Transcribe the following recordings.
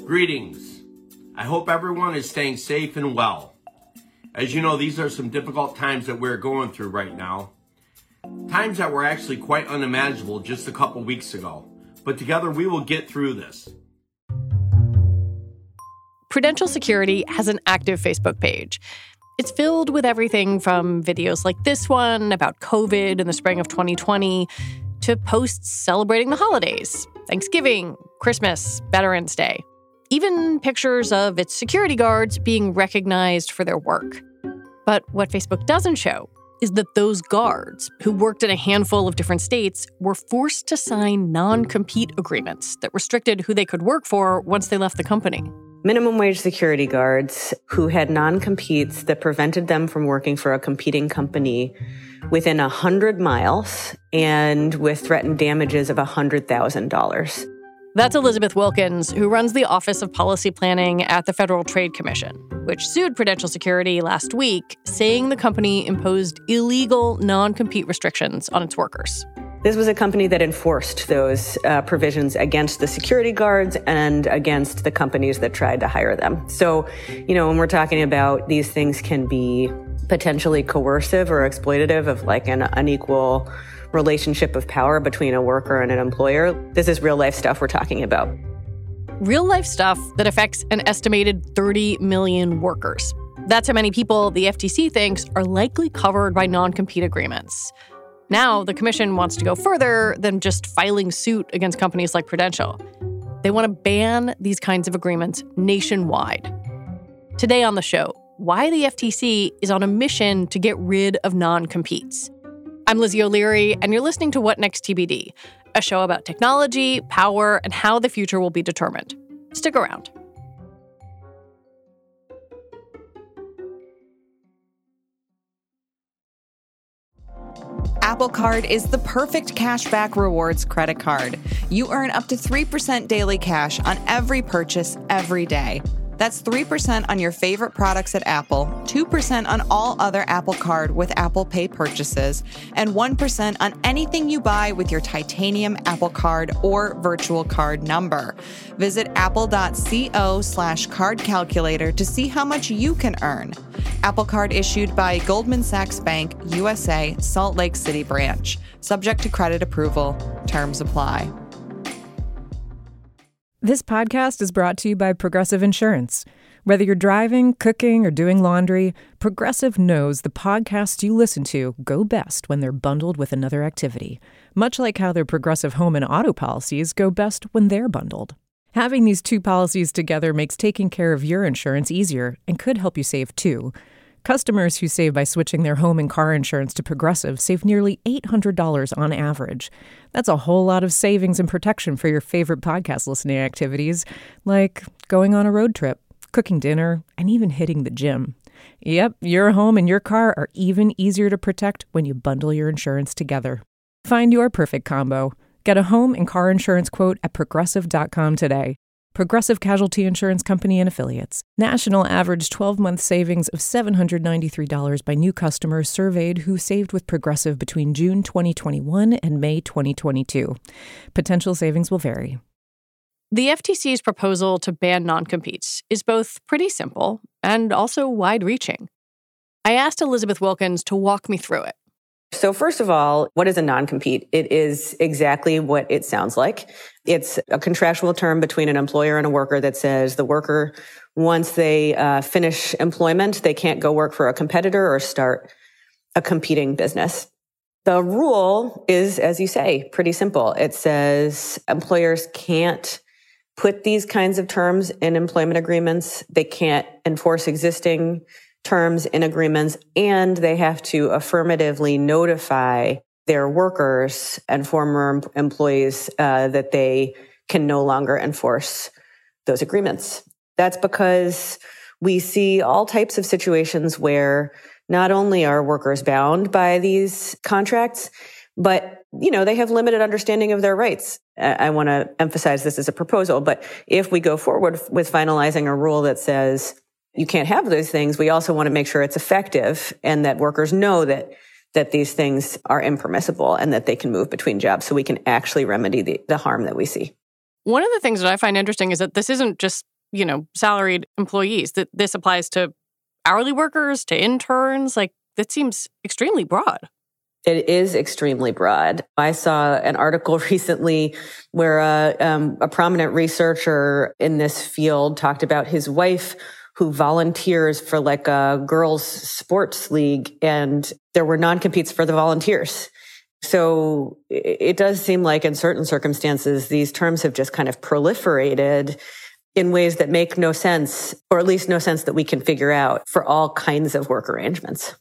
Greetings. I hope everyone is staying safe and well. As you know, these are some difficult times that we're going through right now. Times that were actually quite unimaginable just a couple weeks ago. But together we will get through this. Prudential Security has an active Facebook page. It's filled with everything from videos like this one about COVID in the spring of 2020 to posts celebrating the holidays, Thanksgiving, Christmas, Veterans Day. Even pictures of its security guards being recognized for their work. But what Facebook doesn't show is that those guards, who worked in a handful of different states, were forced to sign non-compete agreements that restricted who they could work for once they left the company. Minimum wage security guards who had non-competes that prevented them from working for a competing company within 100 miles and with threatened damages of $100,000. That's Elizabeth Wilkins, who runs the Office of Policy Planning at the Federal Trade Commission, which sued Prudential Security last week, saying the company imposed illegal non-compete restrictions on its workers. This was a company that enforced those provisions against the security guards and against the companies that tried to hire them. So, when we're talking about these things can be potentially coercive or exploitative of like an unequal relationship of power between a worker and an employer. This is real life stuff we're talking about. Real life stuff that affects an estimated 30 million workers. That's how many people the FTC thinks are likely covered by non-compete agreements. Now, the commission wants to go further than just filing suit against companies like Prudential. They want to ban these kinds of agreements nationwide. Today on the show, why the FTC is on a mission to get rid of non-competes. I'm Lizzie O'Leary, and you're listening to What Next TBD, a show about technology, power, and how the future will be determined. Stick around. Apple Card is the perfect cashback rewards credit card. You earn up to 3% daily cash on every purchase every day. That's 3% on your favorite products at Apple, 2% on all other Apple Card with Apple Pay purchases, and 1% on anything you buy with your titanium Apple Card or virtual card number. Visit apple.co/card calculator to see how much you can earn. Apple Card issued by Goldman Sachs Bank, USA, Salt Lake City branch. Subject to credit approval. Terms apply. This podcast is brought to you by Progressive Insurance. Whether you're driving, cooking, or doing laundry, Progressive knows the podcasts you listen to go best when they're bundled with another activity, much like how their Progressive home and auto policies go best when they're bundled. Having these two policies together makes taking care of your insurance easier and could help you save too. Customers who save by switching their home and car insurance to Progressive save nearly $800 on average. That's a whole lot of savings and protection for your favorite podcast listening activities, like going on a road trip, cooking dinner, and even hitting the gym. Yep, your home and your car are even easier to protect when you bundle your insurance together. Find your perfect combo. Get a home and car insurance quote at Progressive.com today. Progressive Casualty Insurance Company and Affiliates. National average 12-month savings of $793 by new customers surveyed who saved with Progressive between June 2021 and May 2022. Potential savings will vary. The FTC's proposal to ban non-competes is both pretty simple and also wide-reaching. I asked Elizabeth Wilkins to walk me through it. So first of all, what is a non-compete? It is exactly what it sounds like. It's a contractual term between an employer and a worker that says the worker, once they finish employment, they can't go work for a competitor or start a competing business. The rule is, as you say, pretty simple. It says employers can't put these kinds of terms in employment agreements. They can't enforce existing terms in agreements, and they have to affirmatively notify their workers and former employees that they can no longer enforce those agreements. That's because we see all types of situations where not only are workers bound by these contracts, but, they have limited understanding of their rights. I want to emphasize this as a proposal, but if we go forward with finalizing a rule that says you can't have those things, we also want to make sure it's effective and that workers know that these things are impermissible and that they can move between jobs so we can actually remedy the harm that we see. One of the things that I find interesting is that this isn't just salaried employees. That this applies to hourly workers, to interns. Like, that seems extremely broad. It is extremely broad. I saw an article recently where a prominent researcher in this field talked about his wife who volunteers for like a girls' sports league, and there were non-competes for the volunteers. So it does seem like in certain circumstances, these terms have just kind of proliferated in ways that make no sense, or at least no sense that we can figure out for all kinds of work arrangements.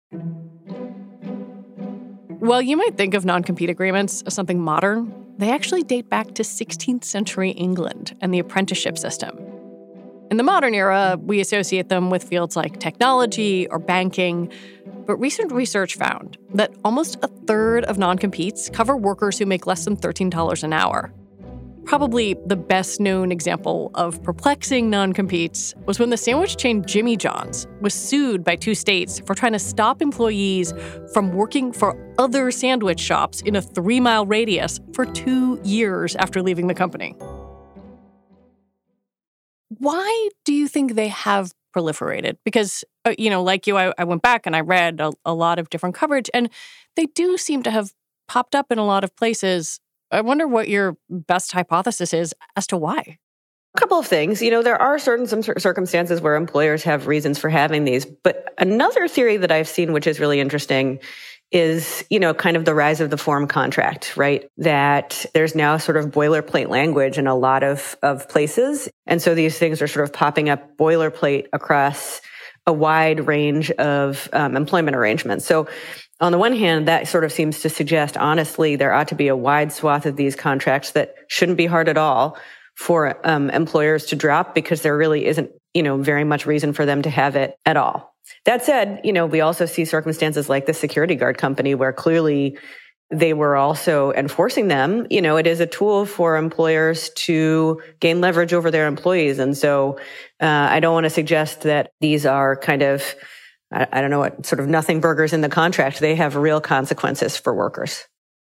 Well, you might think of non-compete agreements as something modern. They actually date back to 16th century England and the apprenticeship system. In the modern era, we associate them with fields like technology or banking. But recent research found that almost a third of non-competes cover workers who make less than $13 an hour. Probably the best known example of perplexing non-competes was when the sandwich chain Jimmy John's was sued by 2 states for trying to stop employees from working for other sandwich shops in a 3-mile radius for 2 years after leaving the company. Why do you think they have proliferated? Because, like you, I went back and I read a lot of different coverage, and they do seem to have popped up in a lot of places. I wonder what your best hypothesis is as to why. A couple of things. There are some circumstances where employers have reasons for having these. But another theory that I've seen, which is really interesting, is, kind of the rise of the form contract, right? That there's now sort of boilerplate language in a lot of places. And so these things are sort of popping up boilerplate across a wide range of employment arrangements. So on the one hand, that sort of seems to suggest, honestly, there ought to be a wide swath of these contracts that shouldn't be hard at all for employers to drop, because there really isn't, very much reason for them to have it at all. That said, we also see circumstances like the security guard company where clearly they were also enforcing them. It is a tool for employers to gain leverage over their employees. And so I don't want to suggest that these are kind of, I don't know what sort of nothing burgers in the contract. They have real consequences for workers.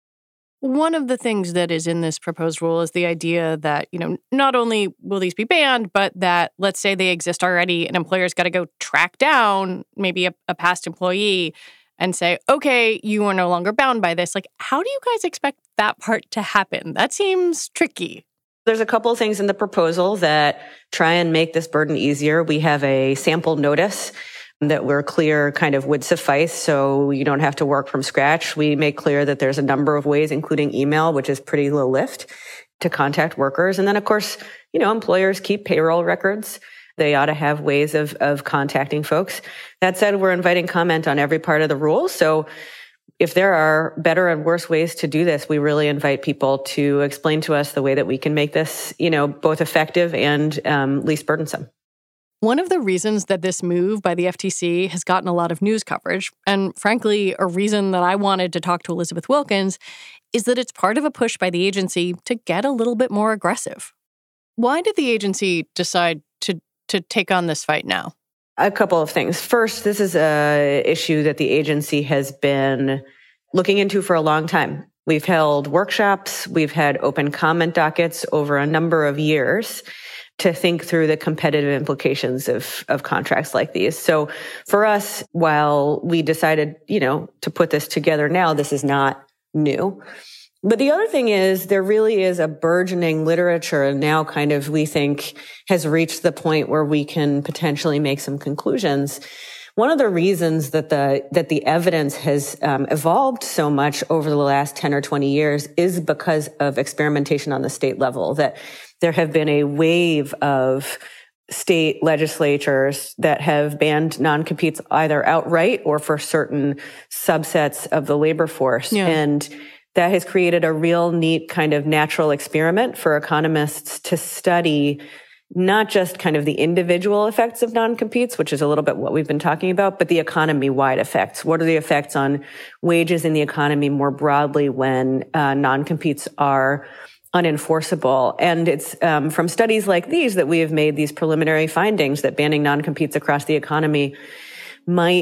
One of the things that is in this proposed rule is the idea that, not only will these be banned, but that, let's say they exist already, an employer's got to go track down maybe a past employee and say, okay, you are no longer bound by this. Like, how do you guys expect that part to happen? That seems tricky. There's a couple of things in the proposal that try and make this burden easier. We have a sample notice that we're clear kind of would suffice, so you don't have to work from scratch. We make clear that there's a number of ways, including email, which is pretty low lift, to contact workers. And then, of course, employers keep payroll records. They ought to have ways of contacting folks. That said, we're inviting comment on every part of the rule. So if there are better and worse ways to do this, we really invite people to explain to us the way that we can make this, both effective and least burdensome. One of the reasons that this move by the FTC has gotten a lot of news coverage, and frankly, a reason that I wanted to talk to Elizabeth Wilkins, is that it's part of a push by the agency to get a little bit more aggressive. Why did the agency decide to take on this fight now? A couple of things. First, this is an issue that the agency has been looking into for a long time. We've held workshops, we've had open comment dockets over a number of years to think through the competitive implications of contracts like these. So for us, while we decided, to put this together now, this is not new. But the other thing is there really is a burgeoning literature now kind of, we think, has reached the point where we can potentially make some conclusions. One of the reasons that the evidence has evolved so much over the last 10 or 20 years is because of experimentation on the state level, that there have been a wave of state legislatures that have banned non-competes either outright or for certain subsets of the labor force. Yeah. And that has created a real neat kind of natural experiment for economists to study not just kind of the individual effects of non-competes, which is a little bit what we've been talking about, but the economy-wide effects. What are the effects on wages in the economy more broadly when non-competes are unenforceable? And it's from studies like these that we have made these preliminary findings that banning non-competes across the economy might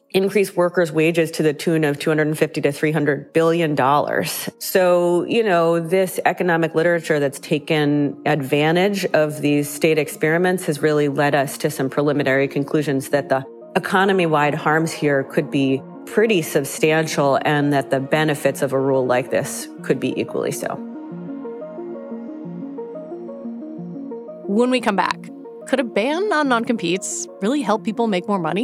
increase workers' wages to the tune of $250 to $300 billion. So, this economic literature that's taken advantage of these state experiments has really led us to some preliminary conclusions that the economy-wide harms here could be pretty substantial and that the benefits of a rule like this could be equally so. When we come back, could a ban on non-competes really help people make more money?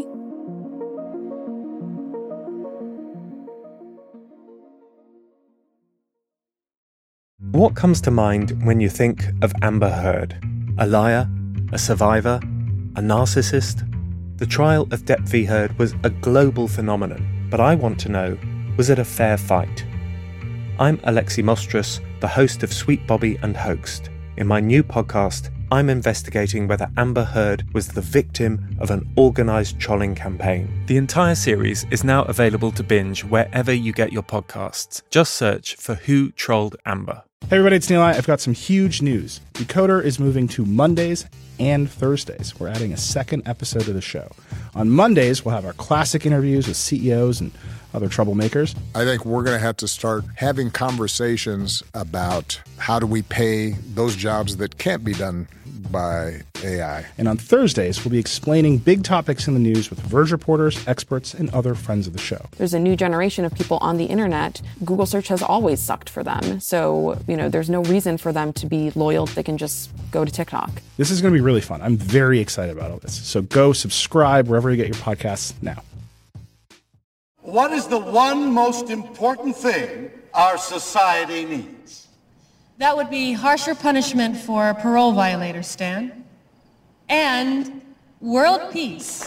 What comes to mind when you think of Amber Heard? A liar? A survivor? A narcissist? The trial of Depp v. Heard was a global phenomenon, but I want to know, was it a fair fight? I'm Alexi Mostras, the host of Sweet Bobby and Hoaxed. In my new podcast, I'm investigating whether Amber Heard was the victim of an organised trolling campaign. The entire series is now available to binge wherever you get your podcasts. Just search for Who Trolled Amber. Hey everybody, it's Neil. I've got some huge news. Decoder is moving to Mondays and Thursdays. We're adding a second episode to the show. On Mondays, we'll have our classic interviews with CEOs and other troublemakers. I think we're going to have to start having conversations about how do we pay those jobs that can't be done by AI. And on Thursdays, we'll be explaining big topics in the news with Verge reporters, experts, and other friends of the show. There's a new generation of people on the internet. Google search has always sucked for them. So, there's no reason for them to be loyal. They can just go to TikTok. This is going to be really fun. I'm very excited about all this. So go subscribe wherever you get your podcasts now. What is the one most important thing our society needs? That would be harsher punishment for parole violators, Stan. And world peace.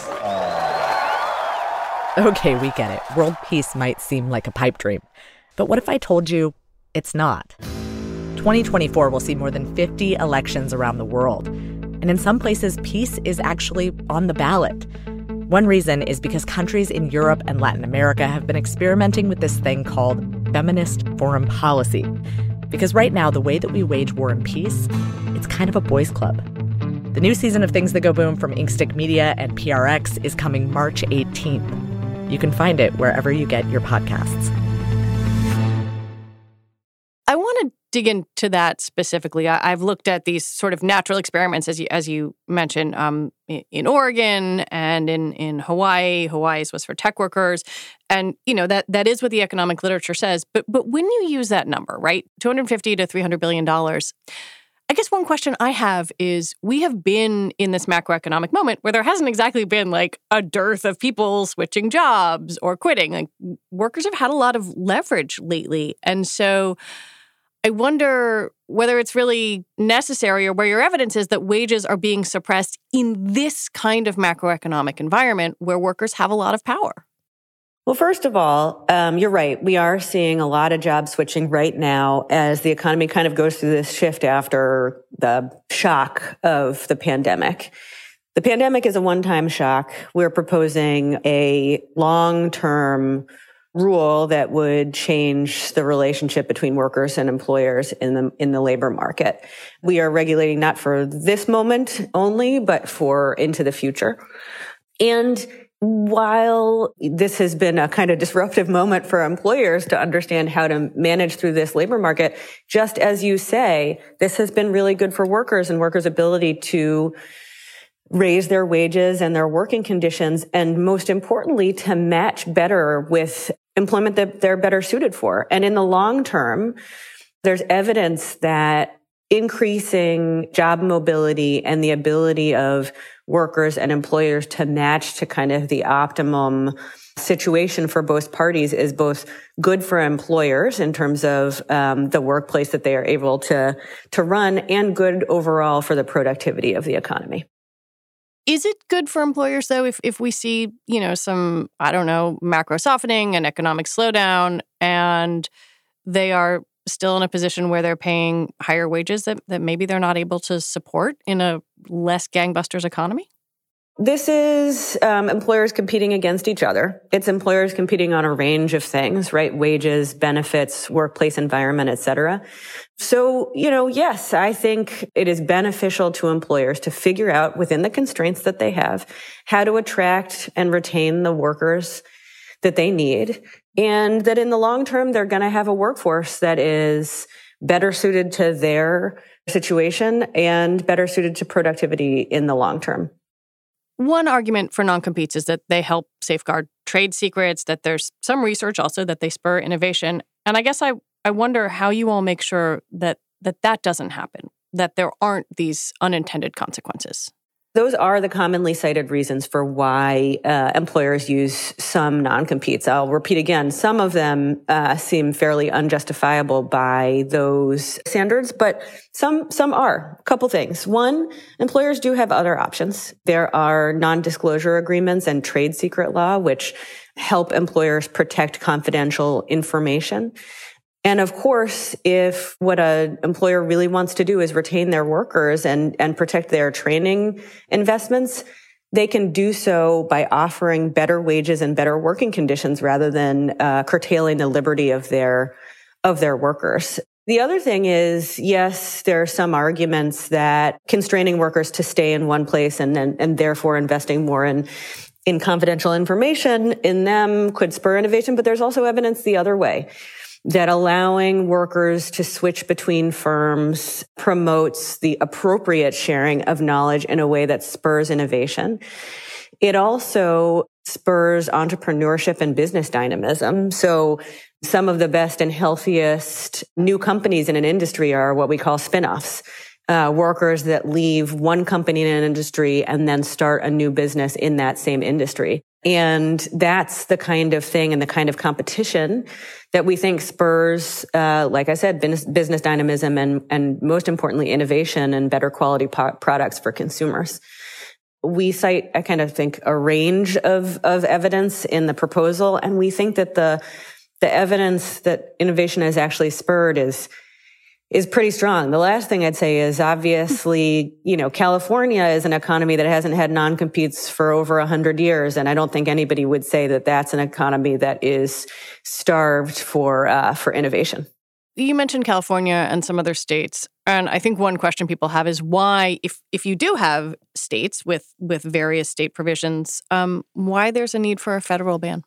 Okay, we get it. World peace might seem like a pipe dream. But what if I told you it's not? 2024 will see more than 50 elections around the world. And in some places, peace is actually on the ballot. One reason is because countries in Europe and Latin America have been experimenting with this thing called feminist foreign policy. Because right now, the way that we wage war and peace, it's kind of a boys' club. The new season of Things That Go Boom from Inkstick Media and PRX is coming March 18th. You can find it wherever you get your podcasts. I want to dig into that specifically. I've looked at these sort of natural experiments, as you mentioned, in Oregon and in Hawaii. Hawaii's was for tech workers. And, that is what the economic literature says. But when you use that number, right, $250 to $300 billion, I guess one question I have is we have been in this macroeconomic moment where there hasn't exactly been like a dearth of people switching jobs or quitting. Like workers have had a lot of leverage lately. And so I wonder whether it's really necessary or where your evidence is that wages are being suppressed in this kind of macroeconomic environment where workers have a lot of power. Well, first of all, you're right. We are seeing a lot of job switching right now as the economy kind of goes through this shift after the shock of the pandemic. The pandemic is a one-time shock. We're proposing a long-term rule that would change the relationship between workers and employers in the labor market. We are regulating not for this moment only, but for into the future. And while this has been a kind of disruptive moment for employers to understand how to manage through this labor market, just as you say, this has been really good for workers and workers' ability to raise their wages and their working conditions, and most importantly, to match better with employment that they're better suited for. And in the long term, there's evidence that increasing job mobility and the ability of workers and employers to match to kind of the optimum situation for both parties is both good for employers in terms of the workplace that they are able to run, and good overall for the productivity of the economy. Is it good for employers, though, if we see, some, macro softening and economic slowdown, and they are still in a position where they're paying higher wages that maybe they're not able to support in a less gangbusters economy? This is employers competing against each other. It's employers competing on a range of things, right? Wages, benefits, workplace environment, et cetera. So, yes, I think it is beneficial to employers to figure out within the constraints that they have how to attract and retain the workers that they need, and that in the long term, they're going to have a workforce that is better suited to their situation and better suited to productivity in the long term. One argument for non-competes is that they help safeguard trade secrets, that there's some research also that they spur innovation. And I guess I wonder how you all make sure that doesn't happen, that there aren't these unintended consequences. Those are the commonly cited reasons for why employers use some non-competes. I'll repeat again, some of them seem fairly unjustifiable by those standards, but some are. A couple things. One, employers do have other options. There are non-disclosure agreements and trade secret law, which help employers protect confidential information. And of course, if what an employer really wants to do is retain their workers and protect their training investments, they can do so by offering better wages and better working conditions rather than curtailing the liberty of their workers. The other thing is, yes, there are some arguments that constraining workers to stay in one place and therefore investing more in confidential information in them could spur innovation, but there's also evidence the other way, that allowing workers to switch between firms promotes the appropriate sharing of knowledge in a way that spurs innovation. It also spurs entrepreneurship and business dynamism. So some of the best and healthiest new companies in an industry are what we call spin-offs. Workers that leave one company in an industry and then start a new business in that same industry. And that's the kind of thing and the kind of competition that we think spurs, like I said, business dynamism and most importantly, innovation and better quality products for consumers. We cite, I kind of think, a range of evidence in the proposal, and we think that the evidence that innovation has actually spurred is pretty strong. The last thing I'd say is obviously, California is an economy that hasn't had non-competes for over 100 years. And I don't think anybody would say that that's an economy that is starved for innovation. You mentioned California and some other states. And I think one question people have is why, if you do have states with various state provisions, why there's a need for a federal ban?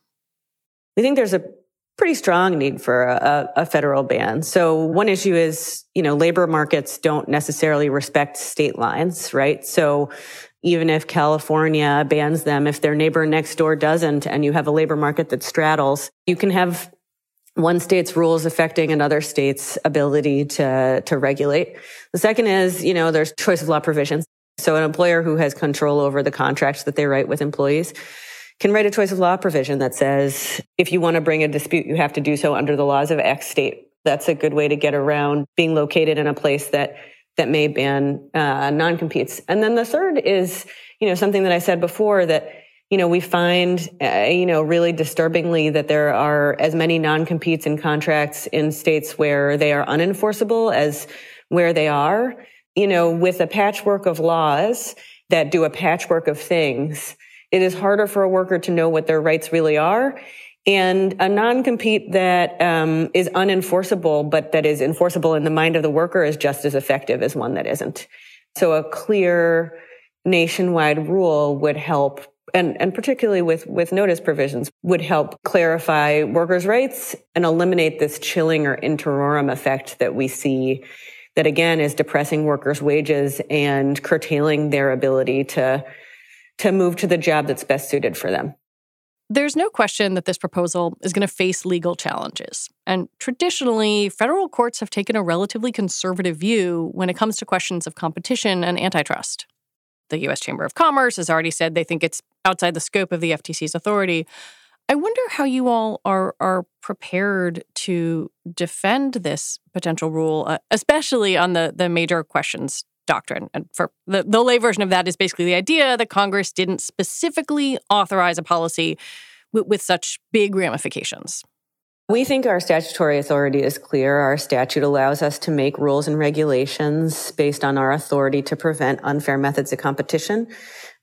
We think there's a pretty strong need for a federal ban. So one issue is, labor markets don't necessarily respect state lines, right? So even if California bans them, if their neighbor next door doesn't, and you have a labor market that straddles, you can have one state's rules affecting another state's ability to regulate. The second is, there's choice of law provisions. So an employer who has control over the contracts that they write with employees can write a choice of law provision that says, if you want to bring a dispute, you have to do so under the laws of X state. That's a good way to get around being located in a place that may ban non-competes. And then the third is, something that I said before, that, we find, really disturbingly that there are as many non-competes in contracts in states where they are unenforceable as where they are. With a patchwork of laws that do a patchwork of things, it is harder for a worker to know what their rights really are. And a non-compete that is unenforceable, but that is enforceable in the mind of the worker, is just as effective as one that isn't. So a clear nationwide rule would help, and particularly with notice provisions, would help clarify workers' rights and eliminate this chilling or interim effect that we see that, again, is depressing workers' wages and curtailing their ability to move to the job that's best suited for them. There's no question that this proposal is going to face legal challenges. And traditionally, federal courts have taken a relatively conservative view when it comes to questions of competition and antitrust. The U.S. Chamber of Commerce has already said they think it's outside the scope of the FTC's authority. I wonder how you all are prepared to defend this potential rule, especially on the major questions doctrine. And for the lay version of that is basically the idea that Congress didn't specifically authorize a policy with such big ramifications. We think our statutory authority is clear. Our statute allows us to make rules and regulations based on our authority to prevent unfair methods of competition.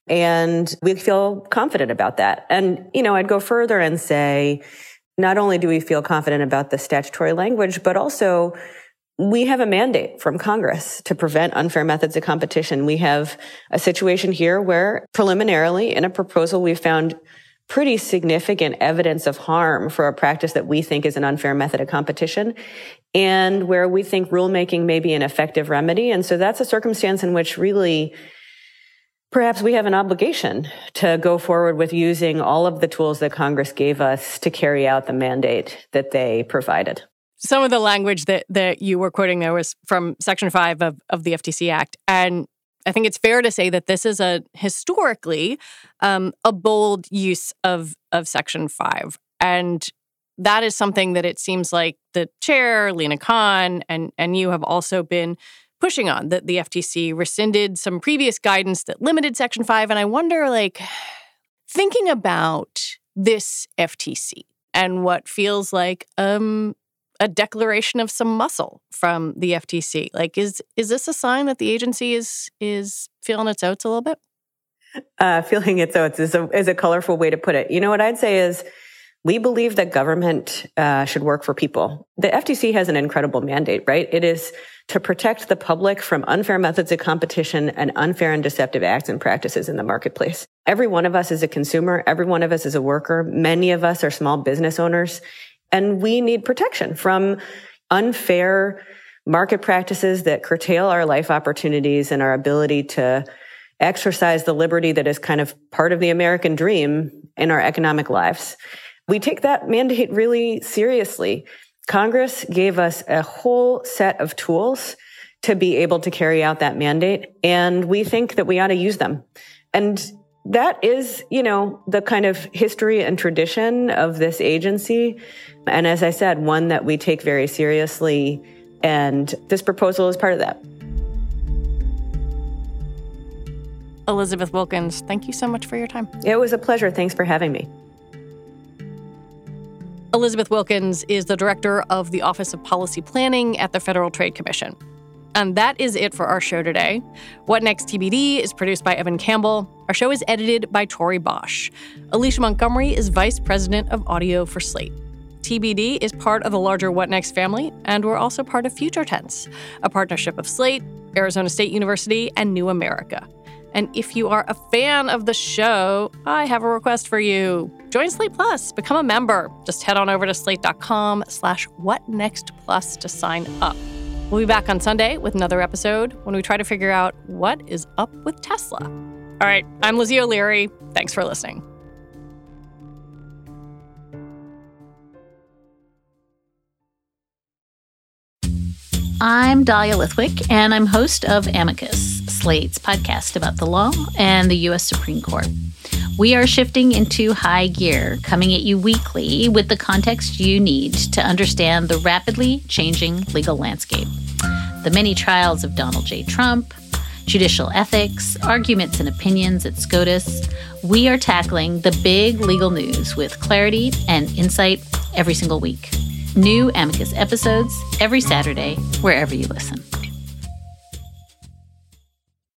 And we feel confident about that. And, I'd go further and say, not only do we feel confident about the statutory language, but also we have a mandate from Congress to prevent unfair methods of competition. We have a situation here where preliminarily in a proposal, we found pretty significant evidence of harm for a practice that we think is an unfair method of competition and where we think rulemaking may be an effective remedy. And so that's a circumstance in which really perhaps we have an obligation to go forward with using all of the tools that Congress gave us to carry out the mandate that they provided. Some of the language that you were quoting there was from Section 5 of the FTC Act. And I think it's fair to say that this is historically a bold use of Section 5. And that is something that it seems like the chair, Lina Khan, and you have also been pushing on, that the FTC rescinded some previous guidance that limited Section 5. And I wonder, thinking about this FTC and what feels like a declaration of some muscle from the FTC, is this a sign that the agency is feeling its oats a little bit? Feeling its oats is a colorful way to put it. What I'd say is we believe that government should work for people. The FTC has an incredible mandate, right? It is to protect the public from unfair methods of competition and unfair and deceptive acts and practices in the marketplace. Every one of us is a consumer. Every one of us is a worker. Many of us are small business owners. And we need protection from unfair market practices that curtail our life opportunities and our ability to exercise the liberty that is kind of part of the American dream in our economic lives. We take that mandate really seriously. Congress gave us a whole set of tools to be able to carry out that mandate, and we think that we ought to use them. And that is, the kind of history and tradition of this agency. And as I said, one that we take very seriously, and this proposal is part of that. Elizabeth Wilkins, thank you so much for your time. It was a pleasure. Thanks for having me. Elizabeth Wilkins is the director of the Office of Policy Planning at the Federal Trade Commission. And that is it for our show today. What Next TBD is produced by Evan Campbell. Our show is edited by Tori Bosch. Alicia Montgomery is vice president of audio for Slate. TBD is part of the larger What Next family, and we're also part of Future Tense, a partnership of Slate, Arizona State University, and New America. And if you are a fan of the show, I have a request for you. Join Slate Plus. Become a member. Just head on over to slate.com/whatnextplus to sign up. We'll be back on Sunday with another episode when we try to figure out what is up with Tesla. All right, I'm Lizzie O'Leary. Thanks for listening. I'm Dahlia Lithwick, and I'm host of Amicus, Slate's podcast about the law and the U.S. Supreme Court. We are shifting into high gear, coming at you weekly with the context you need to understand the rapidly changing legal landscape. The many trials of Donald J. Trump, judicial ethics, arguments and opinions at SCOTUS. We are tackling the big legal news with clarity and insight every single week. New Amicus episodes every Saturday, wherever you listen.